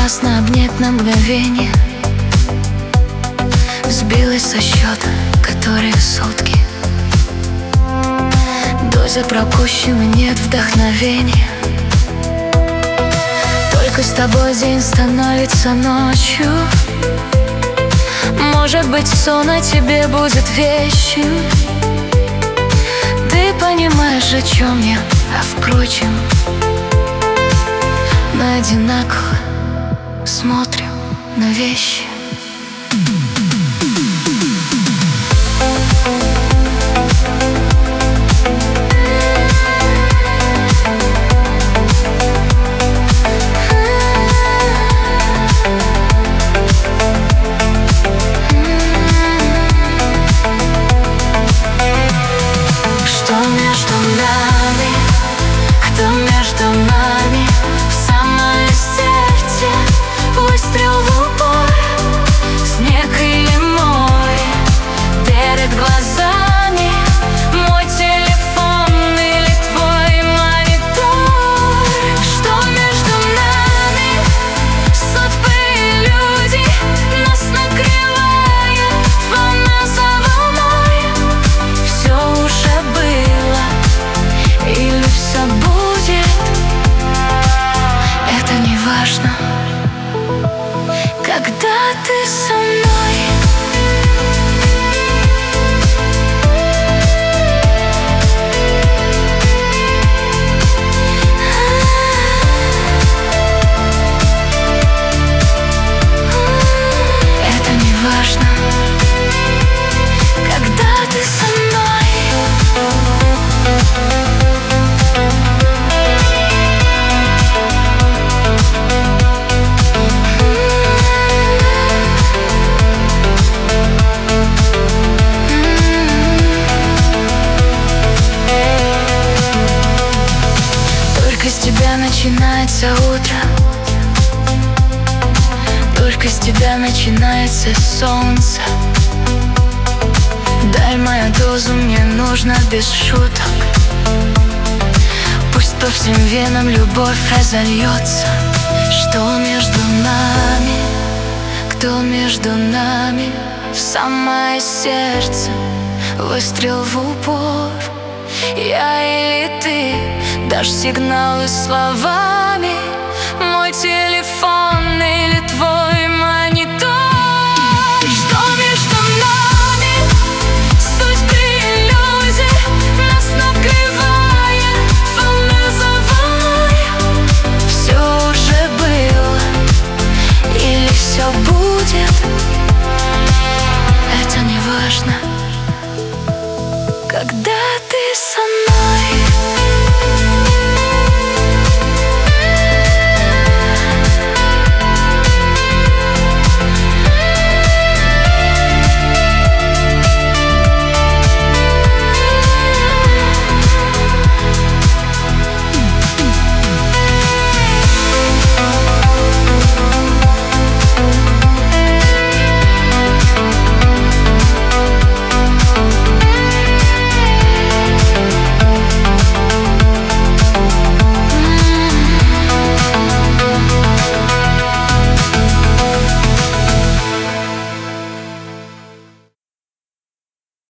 опасно обнять на мгновение. Сбилась со счета, которые сутки. Доза пропущена, нет вдохновения. Только с тобой день становится ночью. Может быть, сон о тебе будет вечен. Ты понимаешь, о чем я, а впрочем, мы одинаково смотрим на вещи. Что между нами, кто между нами? В самое сердце выстрел в упор. Снег или море перед глазами, мой телефон или твой монитор. Что между нами? Судьбы и люди, нас накрывает волна за волной. Все уже было или все будет, это не важно, когда ты со мной. Это не важно, когда ты со мной. Только с тебя начинается утро, только с тебя начинается солнце. Дай мою дозу, мне нужно без шуток. Пусть по всем венам любовь разольется. Что между нами, кто между нами? В самое сердце выстрел в упор. Я или ты, дашь сигналы словами.